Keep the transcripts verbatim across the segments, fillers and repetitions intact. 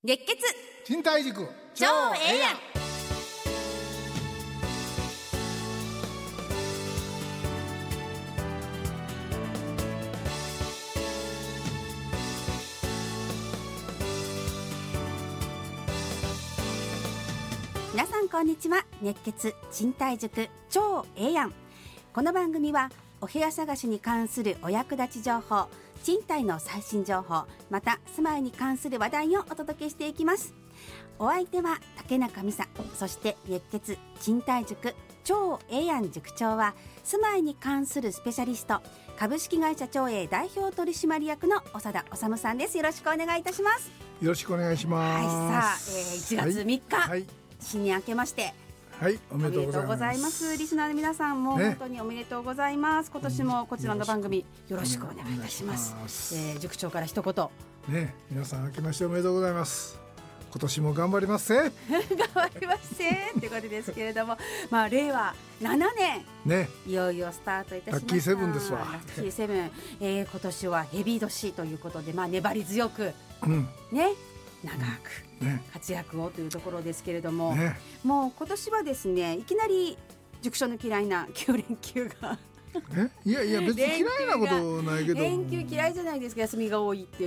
熱血賃貸塾超ええやん。皆さんこんにちは。熱血賃貸塾超ええやん。この番組はお部屋探しに関するお役立ち情報、賃貸の最新情報、また住まいに関する話題をお届けしていきます。お相手は竹中美沙、そして熱血賃貸塾超ええやん塾長は住まいに関するスペシャリスト、株式会社超え代表取締役の長田治さんです。よろしくお願いいたします。 よろしくお願いします。 はい、さあ、えー、いちがつみっか、 はいはい、 新年明けましてはい、おめでとうございます。 おめでとうございます。リスナーの皆さんも本当におめでとうございます、ね、今年もこちらの番組よろしくお願いいたします。ますえー、塾長から一言ね、皆さん明けましておめでとうございます。今年も頑張りますね頑張りますねってことですけれどもまあ令和ななねん、ね、いよいよスタートいたしました。 ラッキーセブンですわ。 ラッキーセブン、えー、今年はヘビ年ということで、まあ、粘り強く、うん、ね長く活躍をというところですけれども、ね、もう今年はですね、いきなり塾長の嫌いなきゅうれんきゅうがえいやいや別に嫌いなことないけど、 連休嫌いじゃないですか。休みが多いって言って、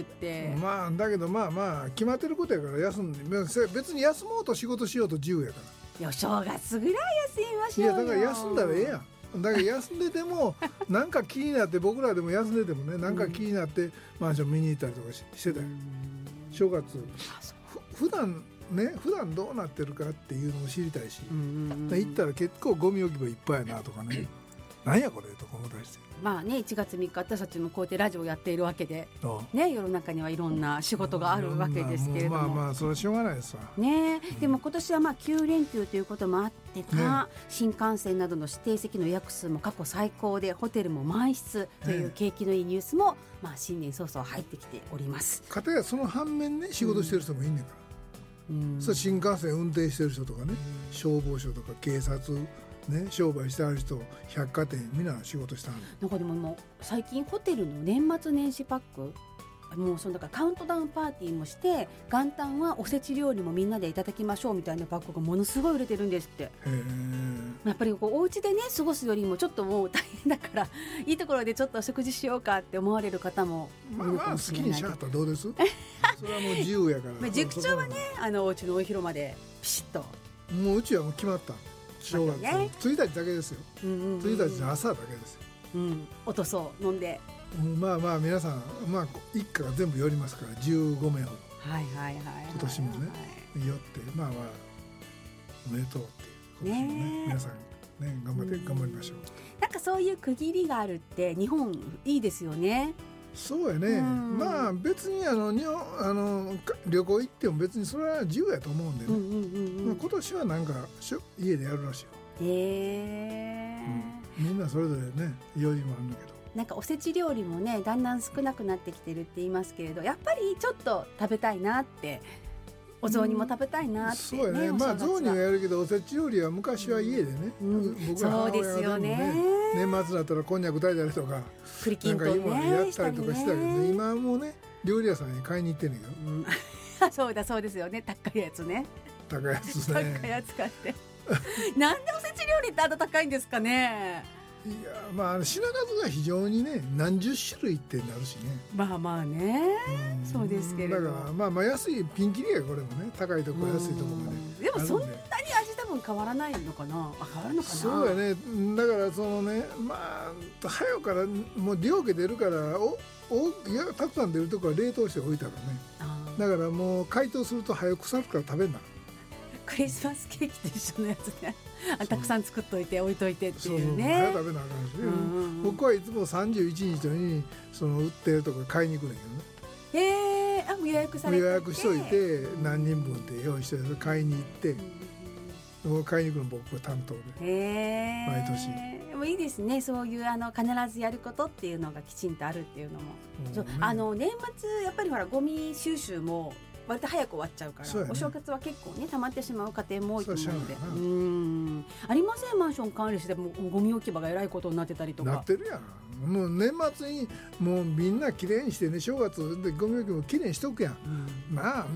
まあだけどまあまあ決まってることやから休んで、別に休もうと仕事しようと自由やから。 いや正月ぐらい休みましょうよ。 いやだから休んだらええやん。だから休んでてもなんか気になって、僕らでも休んでてもね、なんか気になってマンション見に行ったりとかしてたよ、正月。普段ね、普段どうなってるかっていうのを知りたいし、行ったら結構ゴミ置き場いっぱいやなとかねなんやこれとか思ったりして、 まあね、いちがつみっか私たちもこうやってラジオやっているわけで、ね、世の中にはいろんな仕事があるわけですけれども、 まあまあそれはしょうがないですわね、うん、でも今年はまあきゅうれんきゅうということもあってか、ね、新幹線などの指定席の予約数も過去最高で、ホテルも満室という景気のいいニュースも、まあ、新年早々入ってきております。 かたやその反面ね、仕事してる人もいんねんから、うん、それ新幹線運転してる人とかね、消防署とか警察ね、商売してある人、百貨店みんな仕事したの。 なんかでももう最近ホテルの年末年始パック、もうそのだからカウントダウンパーティーもして、元旦はおせち料理もみんなでいただきましょうみたいなパックがものすごい売れてるんですって。へやっぱりこうお家でね過ごすよりもちょっともう大変だからいいところでちょっとお食事しようかって思われる方もいるかもしれない。 まあまあ好きにしはったらどうですそれはもう自由やから塾長はね、あのお家のお広間でピシッと、 もううちはもう決まった正月、ね、ついたちだけですよ、うんうんうん、ついたちの朝だけですよ、 うん、おとそう飲んで、 まあまあ皆さん、まあ、一家が全部寄りますからじゅうごめいほど、 はいはいはいはい、 今年もね、はい、寄ってまあまあおめでとうっていう今年もね、ね、皆さんね頑張って頑張りましょう。 なんかそういう区切りがあるって日本いいですよね。 そうやね、うん、まあ別にあの日本あの旅行行っても別にそれは自由やと思うんでね、うんうんうんうん、まあ、今年はなんか家でやるらしいよ。へえ、うん、みんなそれぞれね用事もあるんだけど、 なんかおせち料理もねだんだん少なくなってきてるって言いますけれど、やっぱりちょっと食べたいなって、お雑煮も食べたいなって、ね、 うん、そうやね、まあ雑煮はやるけどおせち料理は昔は家でね、うん、僕ら母親が全部ね、年末になったらこんにゃく炊いたりとか栗きんとんねなんか今やったりとかしてたけどね、今はもうね料理屋さんに買いに行ってんねんけど、 うん、そうだそうですよね、高いやつね、 高いやつね、 高いやつ買ってなんでおせち料理ってあんな高いんですかね。 いやまあ品数が非常にね何十種類ってなるしね、 まあまあね、うん、そうですけれど、 だからまあまあ安いピンキリやこれもね、高いとこ安いとこまで、 でもそんなに味多分変わらないのかな、あ変わるのかな。 そうやね、だからそのね、まあ早うからもう両家出るからおおいやたくさん出るとこは冷凍しておいたらね、だからもう解凍すると早く腐るから食べんな。 クリスマスケーキと一緒のやつねたくさん作っといて置いといてっていうね、 そうそう早く食べなあかんしね、うんうん、僕はいつもさんじゅういちにちにその売ってるとこ買いに行くんだけどね。 へえ、あもう予約されて予約しといて何人分って用意して買いに行って、うん、買いに行くの僕は担当で、へ毎年。 でもいいですね、そういうあの必ずやることっていうのがきちんとあるっていうのも、うんね、あの年末やっぱりほらゴミ収集も割と早く終わっちゃうから、ね、お正月は結構ね溜まってしまう家庭も多いと思うので、うーんありません、マンション管理してもゴミ置き場がえらいことになってたりとか。 なってるやん、もう年末にもうみんなきれいにしてね、正月でゴミ置き場きれいにしとくやん、うん、まあ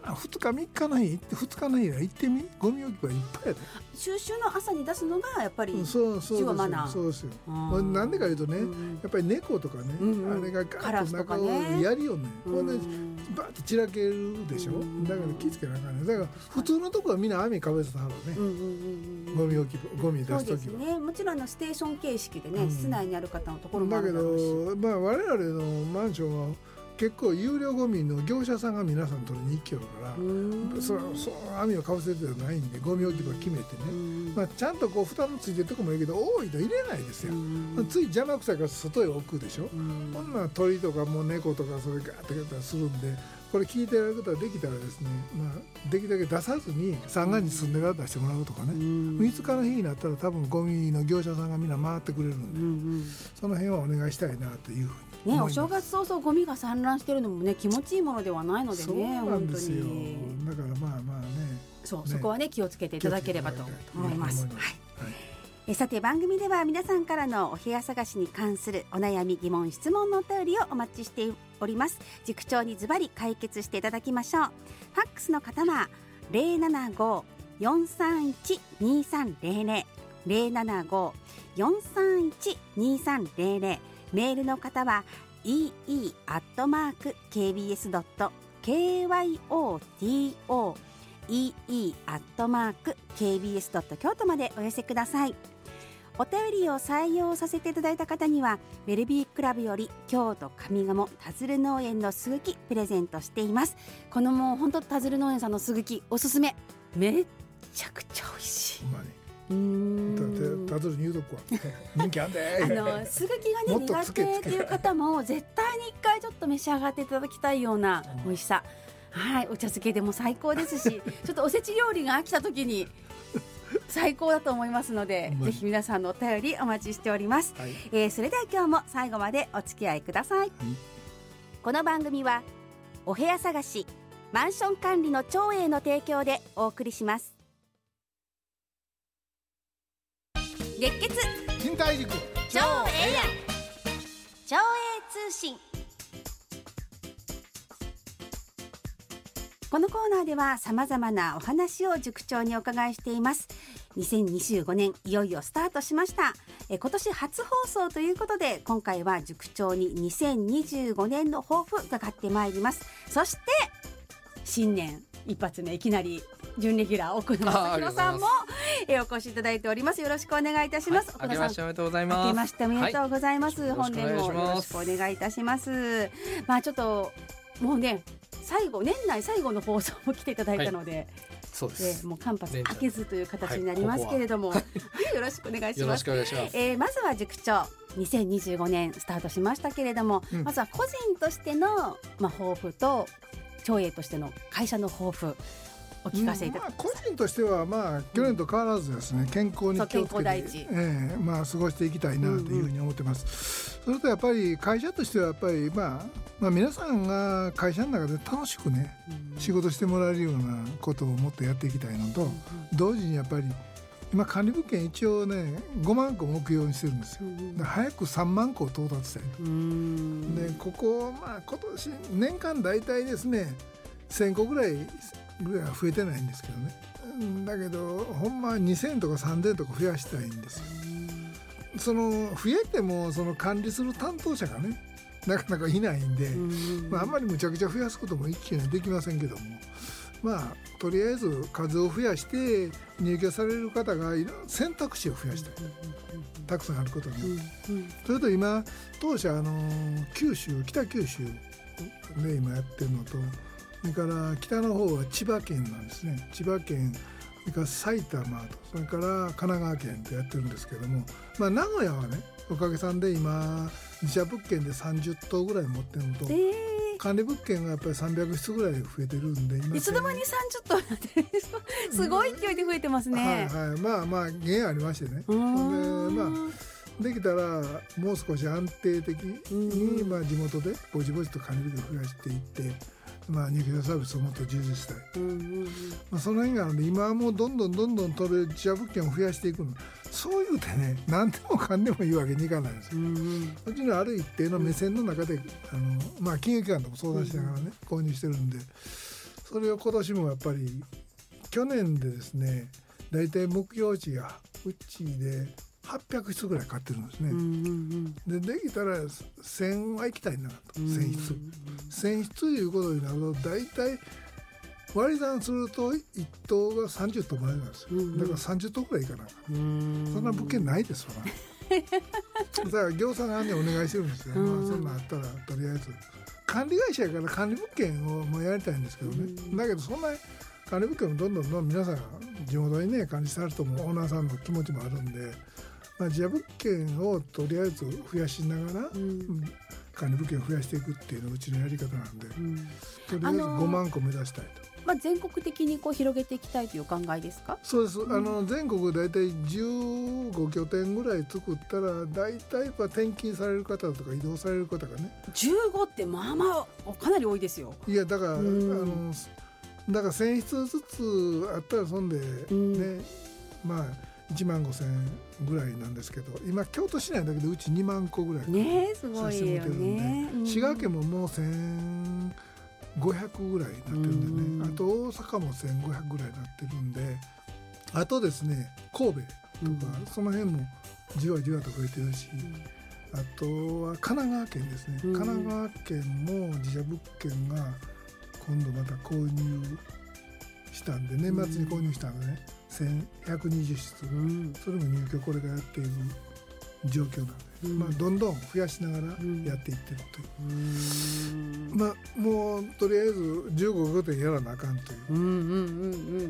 まあふつかみっかの日ふつかの日は行ってみ、ゴミ置き場いっぱいやで。 収集の朝に出すのがやっぱりそうそう一応マナー。 そうですよ。なんでかいうとね、 うんやっぱり猫とかね、 うんうん、 あれがカガッと中をやるよね。ほんでバーッと散らけるでしょ。だから気付けなあかんね。だから普通のとこはみんな網かぶせたはるね、うんうんうんうん、ゴミ置きゴミ出すときは。 そうですね。もちろんあのステーション形式でね、うん、室内にある方のところもあだけるだろうし。 ど、まあ、我々のマンションは結構有料ゴミの業者さんが皆さん取りに行きよるから、そそう網をかぶせてないんでゴミ置き場決めてね、まあ、ちゃんとこう蓋のついてるとこもいいけど多いと入れないですよ。つい邪魔くさいから外へ置くでしょ。こんな鳥とかもう猫とかそれガーッてやったりするんで、これ聞いてられることができたらですね、まあ、できるだけ出さずに三が日住んでから出してもらうとかね、みっかの日になったら多分ゴミの業者さんがみんな回ってくれるんで、うんうん、その辺はお願いしたいなというふうに。 ね、お正月早々ゴミが散乱してるのもね、気持ちいいものではないのでね。 そうなんですよ。だからまあまあね、 そう、ね、そこはね気をつけていただければと思います。はいはい、 えさて番組では皆さんからのお部屋探しに関するお悩み疑問質問のお便りをお待ちしております。塾長にズバリ解決していただきましょう。ファックスの方は ゼロななご よんさんいち にさんゼロゼロ ゼロななご よんさんいち にさんゼロゼロ、メールの方は イーイー アットマーク ケービーエス ドット ケーワイオーティーオー イーイー アットマーク ケービーエス ドット 京都までお寄せください。お便りを採用させていただいた方にはウェルビークラブより京都上賀茂田鶴農園のすぐきプレゼントしています。このもう本当田鶴農園さんのすぐきおすすめ、めっちゃくちゃ美味しい。 うまい。うーん、たずるに言うとこは人気あんであのすぐきがね苦手っていう方も絶対に一回ちょっと召し上がっていただきたいような美味しさ、はい、お茶漬けでも最高ですしちょっとおせち料理が飽きた時に最高だと思いますので、ぜひ皆さんのお便りお待ちしております、はい、えー、それでは今日も最後までお付き合いください、はい、この番組はお部屋探しマンション管理の長英の提供でお送りします。熱血賃貸塾超ええやん超英通信。このコーナーではさまざまなお話を塾長にお伺いしています。にせんにじゅうごねんいよいよスタートしました。え今年初放送ということで今回は塾長ににせんにじゅうごねんの抱負伺ってまいります。そして新年一発目いきなり準レギュラー奥野正弘さんもえお越しいただいております。よろしくお願いいたします。 はい、奥野さん、明けましておめでとうございます。 明けましておめでとうございます、はい、本年もよろしくお願いいたします。まあちょっともうね最後年内最後の放送も来ていただいたので、はい、 そうです、 えー、もう間髪開けずという形になりますけれども、はい、ここよろしくお願いします。 よろしくお願いします。 えー、まずは塾長にせんにじゅうごねんスタートしましたけれども、うん、まずは個人としての、まあ、抱負と長英としての会社の抱負お聞かせいただきます。 まあ、個人としては、まあ、去年と変わらずですね、うん、健康に気をつけて、えーまあ、過ごしていきたいなというふうに思ってます、うんうん、それとやっぱり会社としてはやっぱり、まあまあ、皆さんが会社の中で楽しくね、うん、仕事してもらえるようなことをもっとやっていきたいのと、うんうん、同時にやっぱり今管理物件一応ねごまんこ目標にしてるんですよ、うん、早くさんまんこを到達したい、うん、でここ、まあ、今年年間大体ですねせんこぐらいぐらいは増えてないんですけどね、だけどほんまにせんとかさんぜんとか増やしたいんですよ。その増えてもその管理する担当者がねなかなかいないんで、まあ、あんまりむちゃくちゃ増やすことも一気にはできませんけども、まあとりあえず数を増やして入居される方がいる選択肢を増やしたい、たくさんあることによって、うんうん、それと今当社あの九州北九州で今やってるのと、それから北の方は千葉県なんですね。千葉県、それから埼玉と、それから神奈川県とやってるんですけども、まあ、名古屋はねおかげさんで今自社物件でさんじゅっとうぐらい持ってるのと、えー、管理物件がやっぱりさんびゃくしつぐらい増えてるんで、今いつの間にさんじゅっとうなんてすごい勢いで増えてますね、 はいはい、まあまあ原因ありましてね。で、まあできたらもう少し安定的に、まあ、地元でぼちぼちと管理物件を増やしていって、まあ、入居者サービスをもっと充実したい、うんうんうん、まあ、その辺があるので今はもうどんどんどんどん取れる自社物件を増やしていくの。そういうてね何でもかんでもいいわけにいかないんですよ、うんうん、うちのある一定の目線の中で、うん、あのまあ、金融機関とも相談しながらね、うん、購入してるんで、そそれを今年もやっぱり去年でですね、だいたい目標値がうちではっぴゃくひつぐらい買ってるんですね、うんうんうん、でできたらせんは行きたいなと、せんひつせんひついうことになるとだいたい割り算するといっとうがさんじゅっとうまでなんですよ、うんうん、だからさんじゅっとうぐらいいかな、うん、そんな物件ないですわだから業者側にお願いしてるんですよ、まあ、そんなあったらとりあえず管理会社やから管理物件をもうやりたいんですけどね、うん、だけどそんな管理物件もどんどんどんどん皆さん地元にね管理されるともオーナーさんの気持ちもあるんで、まあ、自社物件をとりあえず増やしながら、うん、管理物件を増やしていくっていうのがうちのやり方なんで、うん、とりあえずごまんこ目指したいと、 まあ、全国的にこう広げていきたいというお考えですか？ そうです、うん、あの全国だいたいじゅうごきょてんぐらい作ったらだいたい転勤される方とか移動される方がねじゅうごってまあまあかなり多いですよ。 いやだから、うん、あのだからせんひつずつあったらそんでね、うん、まあいちまんごせんぐらいなんですけど今京都市内だけでうちにまんこぐらいねすごいよね、 うん、滋賀県ももうせんごひゃくぐらいになってるんでね、あと大阪もせんごひゃくぐらいになってるんで、あとですね神戸とか、うん、その辺もじわじわと増えてるし、うん、あとは神奈川県ですね、うん、神奈川県も自社物件が今度また購入したんで年末に購入したのでね、うん、せんひゃくにじゅうしつ、うん、それも入居これからやっている状況なんで、うん、まあ、どんどん増やしながらやっていってるという、うん、まあもうとりあえずじゅうごごてんやらなあかんという、うんうんうんうん、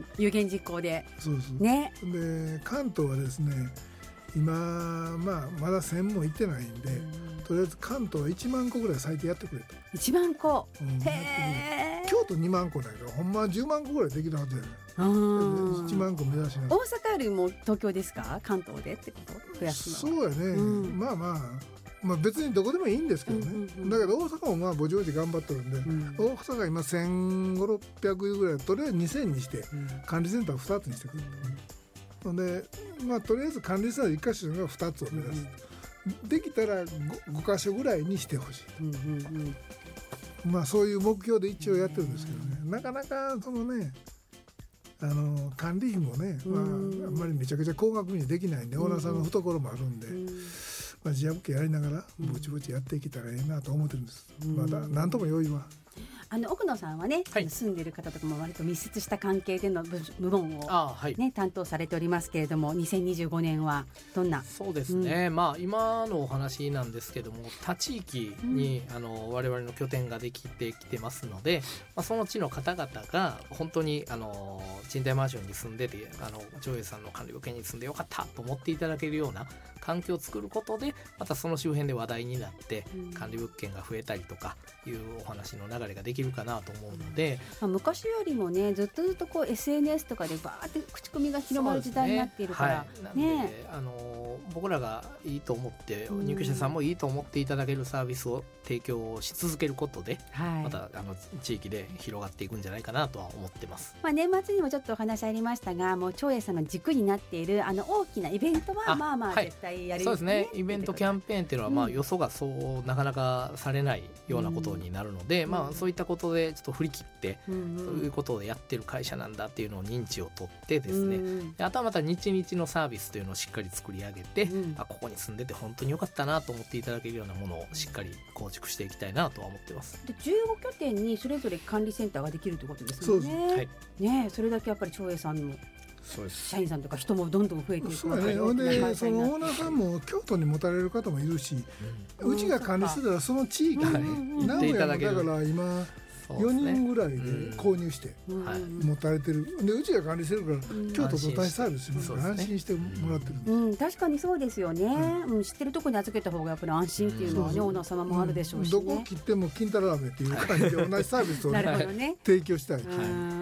有言実行でそうそう、 ね、 で関東はですね今、まあ、まだせんもいってないんで、うん、とりあえず関東はいちまんこぐらい最低やってくれといちまんこ、 うん、へー京都にまんこだけどほんまはじゅうまんこぐらいできるはずやねいちまんこ目指しな大阪よりも東京ですか関東でってこと増やすのは。 そうやね、うん、まあまあまあ別にどこでもいいんですけどね、うんうんうん、だけど大阪もまあぼちぼち頑張ってるんで、うん、大阪が今せんごひゃくろっぴゃくぐらいとりあえずにせんにして、うん、管理センターふたつにしてくる、うん、でまあとりあえず管理センターいっかしょがふたつを目指す、うん、できたら 5, ごかしょぐらいにしてほしい、うんうんうん、まあそういう目標で一応やってるんですけどね、なかなかそのねあの管理費もね、まあ、あんまりめちゃくちゃ高額にできないんでオーナーさんの懐もあるんで、まあ、自社物件やりながらぼちぼちやっていけたらええなと思ってるんです、まだ何とも用意はあの奥野さんはね、はい、住んでる方とかも割と密接した関係での部門を、ねはい、担当されておりますけれどもにせんにじゅうごねんはどんな。 そうですね、うん、まあ今のお話なんですけども他地域に、うん、あの我々の拠点ができてきてますので、まあ、その地の方々が本当にあの賃貸マンションに住んでてあの長英さんの管理物件に住んでよかったと思っていただけるような環境を作ることでまたその周辺で話題になって、うん、管理物件が増えたりとかいうお話の流れができるかなと思うので、 まあ、昔よりもねずっとずっとこう エスエヌエス とかでバーって口コミが広まる時代になっているから、 ねはい、なんで、あの僕らがいいと思って入居者さんもいいと思っていただけるサービスを提供し続けることで、はい、またあの地域で広がっていくんじゃないかなとは思ってます、 まあ、年末にもちょっとお話ありましたがもう長英さんの軸になっているあの大きなイベントはまあまあ絶対やる、ね、 そうですねイベントキャンペーンっていうのはまあよそがそうなかなかされないようなことになるので、うんまあ、そういったことでちょっと振り切って、うんうん、そういうことをやってる会社なんだっていうのを認知を取ってですね、うん、であとはまた日々のサービスというのをしっかり作り上げて、うん、あここに住んでて本当に良かったなと思っていただけるようなものをしっかり構築していきたいなとは思ってます。 でじゅうごきょてんにそれぞれ管理センターができるということですよね。そうです、はいね、それだけやっぱり長英さんのそうです社員さんとか人もどんどん増えていくそうね、でそのオーナーさんも京都に持たれる方もいるし、うん、うちが管理してたらその地域がね、うんうん、名古屋もだから今よにんぐらいで購入して持たれてる、うん、でうちが管理してるから、うん、京都と同じサービスしますから安心してもらってる、 うんうん、確かにそうですよね、うん、知ってるところに預けた方がやっぱり安心っていうのはね、うん、オーナー様もあるでしょうし、ねうん、どこ切っても金太郎飴っていう感じで同じサービスを、ねね、提供したい、 うん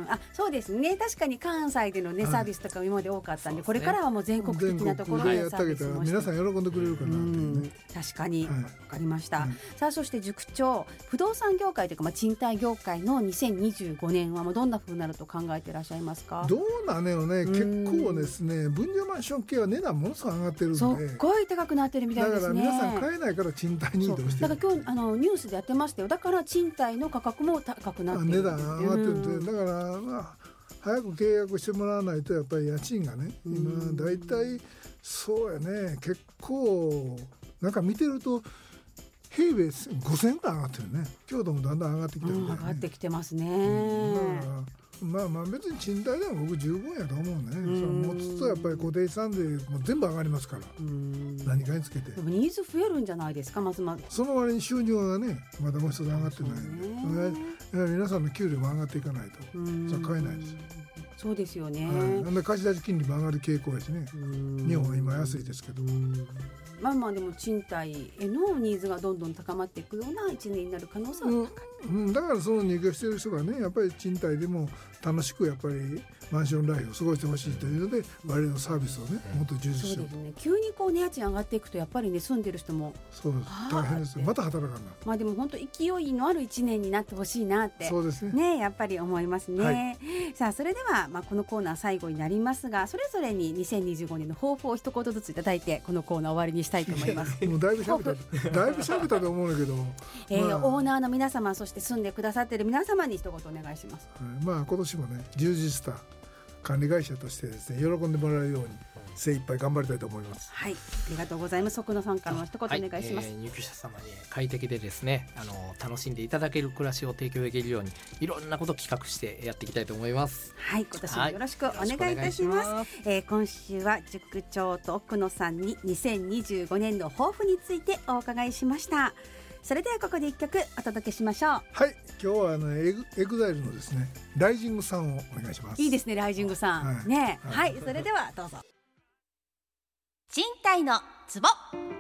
あ、そうですね。確かに関西でのね、はい、サービスとか今まで多かったんで、これからはもう全国的なところでサービスもして皆さん喜んでくれるかなっていうね。 確かに、はい、分かりました、はい、さあそして塾長、不動産業界というか、まあ、賃貸業界のにせんにじゅうごねんはもうどんな風になると考えていらっしゃいますか？ どうなんねのね、結構ですね、分譲マンション系は値段ものすごい上がってるんで、 すごい高くなってるみたいですね。 だから皆さん買えないから賃貸に移動してる。 だから今日あのニュースでやってましたよ。だから賃貸の価格も高くなってる、 値段上がってるんで、だから、まあ、早く契約してもらわないとやっぱり家賃がね、今だいたいそうやね、結構なんか見てると平米ごせんえんくらい上がってるね。京都もだんだん上がってきてるんだよね、 うん、上がってきてますね、 うん、だからまあまあ別に賃貸でも僕十分やと思うね。それ持つとやっぱり固定資産税も全部上がりますから、何かにつけて。 でもニーズ増えるんじゃないですか。まずまずその割に収入がねまだもう一つ上がってないんで、やはり皆さんの給料も上がっていかないとそれ買えないですよ。 そうですよね、 はい、なんで貸し出し金利も上がる傾向やしね。日本は今安いですけど、 まあまあでも賃貸へのニーズがどんどん高まっていくようないちねんになる可能性は高い、 うんうん、だからその入居している人がねやっぱり賃貸でも楽しくやっぱりマンションライフを過ごしてほしいというので、我々のサービスをねもっと充実しようと。 そうですね、急にこう、ね、家賃上がっていくとやっぱりね住んでる人もそうです大変ですよ。また働かんな。 まあでも本当勢いのあるいちねんになってほしいなってそうですね、 ねやっぱり思いますね、 はい、 さあそれでは、まあ、このコーナー最後になりますが、それぞれににせんにじゅうごねんの抱負を一言ずついただいてこのコーナー終わりにしたいと思います。 もうだいぶ喋っただいぶ喋ったと思うんだけど、 えーまあ、 オーナーの皆様、そして住んでくださっている皆様に一言お願いします。 はい、まあ今年もね充実した管理会社としてですね喜んでもらえるように精一杯頑張りたいと思います。 はい、ありがとうございます。奥野さんからの一言お願いします。 はい、えー、入居者様に快適でですね、あの楽しんでいただける暮らしを提供できるようにいろんなことを企画してやっていきたいと思います。 はい、今年もよろしくお願いいたします。はい、えー、今週は塾長と奥野さんににせんにじゅうごねんの抱負についてお伺いしました。それではここで一曲お届けしましょう。 はい、今日はあのエグ、エグザイルのですねライジングさんをお願いします。 いいですね、ライジングさん、はい、ね、はい、はい、それではどうぞ。賃貸のツボ。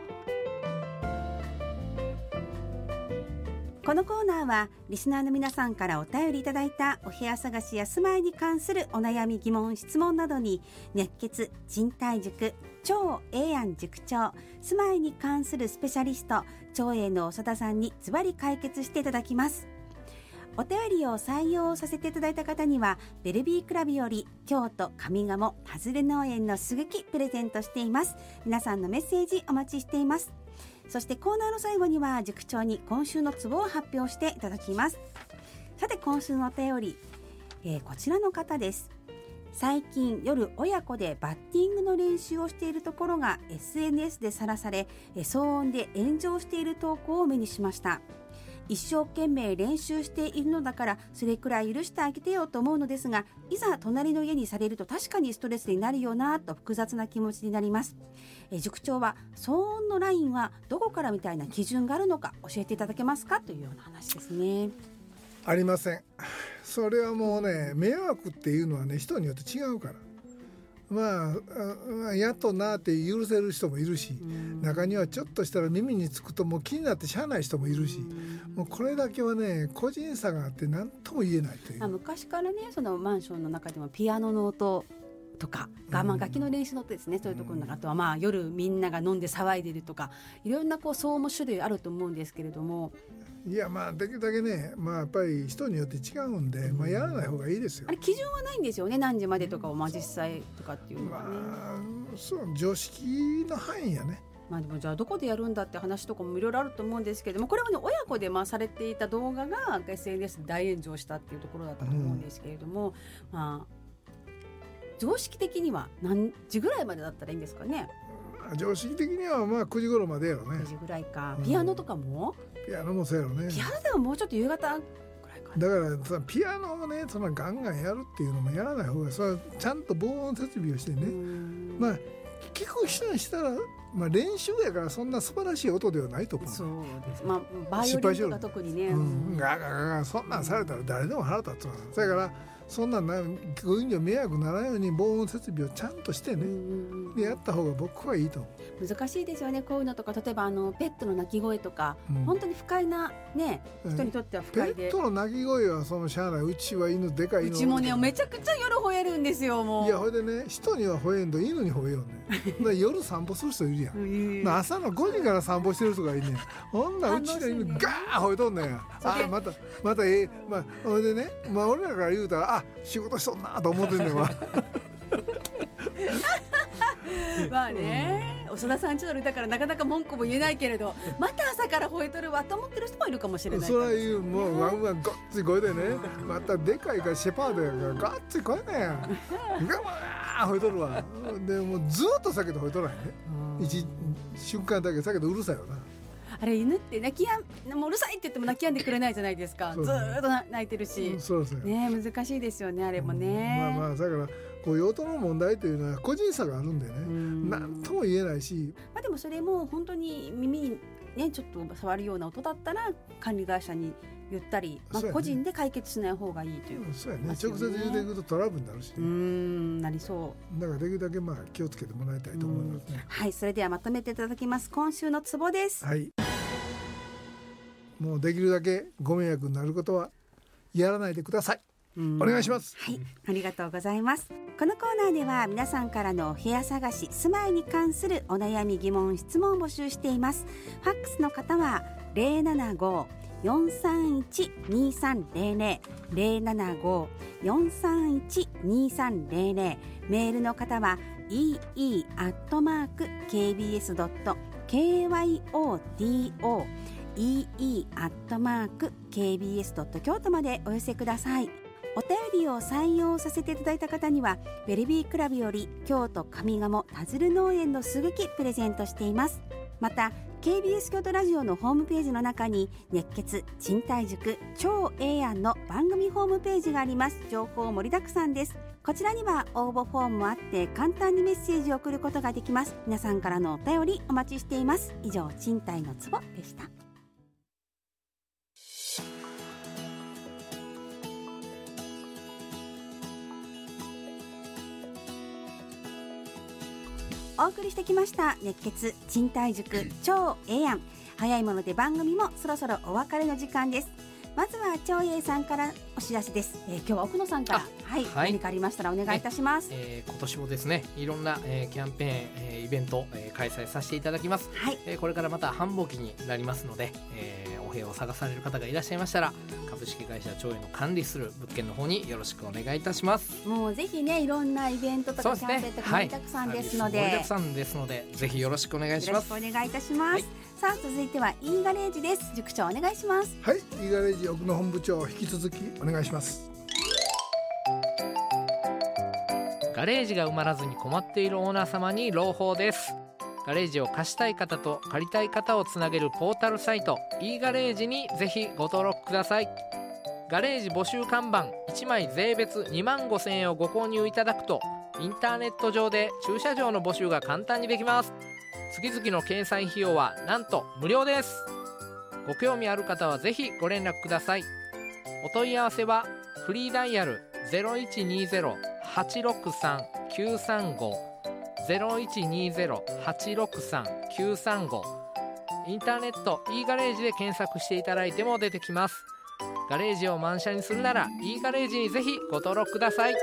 このコーナーはリスナーの皆さんからお便りいただいたお部屋探しや住まいに関するお悩み疑問質問などに熱血賃貸塾超ええやん塾長住まいに関するスペシャリスト超えの長田さんにズバリ解決していただきます。お便りを採用させていただいた方にはベルビークラブより京都上賀茂外れ農園のすぐきプレゼントしています。皆さんのメッセージお待ちしています。そしてコーナーの最後には塾長に今週のツボを発表していただきます。さて今週のお便り、えー、こちらの方です。最近夜親子でバッティングの練習をしているところが エスエヌエス でさらされ、騒音で炎上している投稿を目にしました。一生懸命練習しているのだからそれくらい許してあげてよと思うのですが、いざ隣の家にされると確かにストレスになるよなと複雑な気持ちになります。え塾長は騒音のラインはどこからみたいな基準があるのか教えていただけますかというような話ですね。 ありません。それはもうね迷惑っていうのはね人によって違うから、まあやっとなって許せる人もいるし、中にはちょっとしたら耳につくともう気になってしゃあない人もいるし、もうこれだけはね個人差があって何とも言えないという。 昔からねそのマンションの中でもピアノの音とか我慢楽器の練習の音ですね、うん、そういうところの中、あとはまあ夜みんなが飲んで騒いでるとかいろんなこう騒音種類あると思うんですけれども、 いやまあできるだけね、まあ、やっぱり人によって違うんで、まあ、やらない方がいいですよ。 あれ基準はないんですよね、何時までとかをまあ実際とかっていうのはね、 まあ、そう常識の範囲やね。 まあ、でもじゃあどこでやるんだって話とかもいろいろあると思うんですけれども、これはね親子でまあされていた動画が エスエヌエス で大炎上したっていうところだったと思うんですけれども、うん、まあ常識的には何時ぐらいまでだったらいいんですかね。 常識的にはまあくじ頃までやろね。 くじぐらいか。ピアノとかも、 うん、ピアノもそうやろね。 ピアノでももうちょっと夕方ぐらいかな。 だからさピアノをねそのガンガンやるっていうのもやらない方が、それちゃんと防音設備をしてね、まあ聞く人にしたら、まあ、練習やからそんな素晴らしい音ではないと思う。 そうです、まあ、バイオリンとか特にね、 うん、ガガガガそんなんされたら誰でも腹立つわ。それからそんなんなご近所迷惑ならないように防音設備をちゃんとしてね、でやった方が僕はいいと思う。 難しいですよねこういうのとか。例えばあのペットの鳴き声とか、うん、本当に不快な、ね、人にとっては不快で。 ペットの鳴き声はそのしゃあない。うちは犬でかい犬。 うちもねめちゃくちゃ夜吠えるんですよ。もういやほいでね人には吠えんと犬に吠えようね夜散歩する人いるやん朝のごじから散歩してる人がいるねん。ほんなうちの犬ガー吠えとんねん。あまたまたええまあほいでね、まあ、俺らから言うたらあ仕事しとんなと思ってんねんわまあね、長田さんちのだからなかなか文句も言えないけれどまた朝から吠えとるわと思ってる人もいるかもしれない。 それいうもうワンワンごっつい声でねまたでかいからシェパードやからごっつい声ねんガワー吠えとるわ。でもうずっと避けて吠えとらへんね一瞬間だけ避けてうるさいよな。 あれ犬って泣きやんもううるさいって言っても泣きやんでくれないじゃないですか。ずーっと泣いてるし、うん、そうそうね難しいですよねあれもね、 うん、まあまあだからこういう音の問題というのは個人差があるんでね何とも言えないし、 まあ、でもそれも本当に耳にねちょっと触るような音だったら管理会社に言ったり、まあ、個人で解決しない方がいいという、 ね、そうやね直接言うていくとトラブルになるし、ね、 うーんなりそう。 だからできるだけまあ気をつけてもらいたいと思いますね。 はい、それではまとめていただきます。今週のツボです。 はい、もうできるだけご迷惑になることはやらないでください。お願いします。 はい、ありがとうございます。このコーナーでは皆さんからのお部屋探し住まいに関するお悩み疑問質問を募集しています。ファックスの方は ゼロななご よんさんいち にさんゼロゼロ ゼロななご よんさんいち にさんゼロゼロ メールの方は イーイー アットマーク ケービーエス ドット ケーワイオーティーオー イーイー アットマーク ケービーエス ドット 京都までお寄せください。お便りを採用させていただいた方にはベルビークラブより京都上賀茂田鶴農園のすぐきプレゼントしています。また ケービーエス 京都ラジオのホームページの中に熱血賃貸塾超ええ案の番組ホームページがあります。情報盛りだくさんです。こちらには応募フォームもあって簡単にメッセージを送ることができます。皆さんからのお便りお待ちしています。以上賃貸のツボでした。お送りしてきました熱血賃貸塾超ええ案。早いもので番組もそろそろお別れの時間です。まずは超ええさんからお知らせです。えー、今日は奥野さんから、はい、はい、何かありましたらお願いいたします。 えー、今年もですねいろんな、えー、キャンペーン、えー、イベント、えー、開催させていただきます。はい、えー、これからまた繁忙期になりますので、えー、お部屋を探される方がいらっしゃいましたら株式会社超えの管理する物件の方によろしくお願いいたします。 もうぜひねいろんなイベントとかキャンペーンとか盛りだくさんですので、はい、 盛りだくさんですのでぜひよろしくお願いします。 よろしくお願いいたします。はい、さあ続いては E ガレージです。塾長お願いします。 はい、 E ガレージ奥野本部長引き続きお願いします。 ガレージが埋まらずに困っているオーナー様に朗報です。ガレージを貸したい方と借りたい方をつなげるポータルサイト E ガレージにぜひご登録ください。ガレージ募集看板いちまい税別にまんごせんえんをご購入いただくとインターネット上で駐車場の募集が簡単にできます。月々の掲載費用はなんと無料です。ご興味ある方はぜひご連絡ください。お問い合わせはフリーダイヤル ゼロいちにゼロ はちろくさん きゅうさんご ゼロいちにゼロ はちろくさん きゅうさんご、インターネット E ガレージで検索していただいても出てきます。ガレージを満車にするなら E ガレージにぜひご登録ください。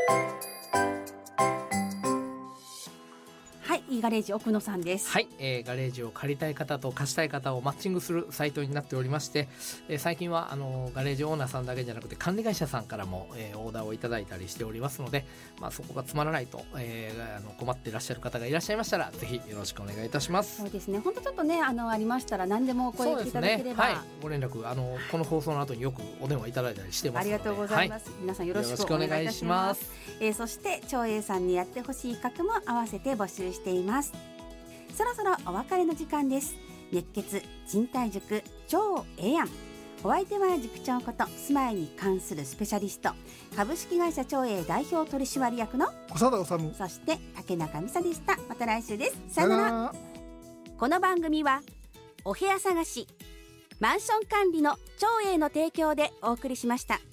はい、E ガレージ奥野さんです。 はい、えー、ガレージを借りたい方と貸したい方をマッチングするサイトになっておりまして、えー、最近はあのガレージオーナーさんだけじゃなくて管理会社さんからも、えー、オーダーをいただいたりしておりますので、まあ、そこがつまらないと、えー、あの困っていらっしゃる方がいらっしゃいましたらぜひよろしくお願いいたします。 そうですね、本当ちょっとねあのありましたら何でもお声掛けいただければ、 はい、ご連絡あのこの放送の後によくお電話いただいたりしてますので、 ありがとうございます、はい、皆さんよろしくお願いいたします。えー、そして長英さんにやってほしい企画も合わせて募集しています。そろそろお別れの時間です。熱血賃貸塾超ええやん。お相手は塾長こと住まいに関するスペシャリスト株式会社長英代表取締役の小佐田治、 そして竹中美沙でした。また来週です。さよなら。この番組はお部屋探しマンション管理の長英の提供でお送りしました。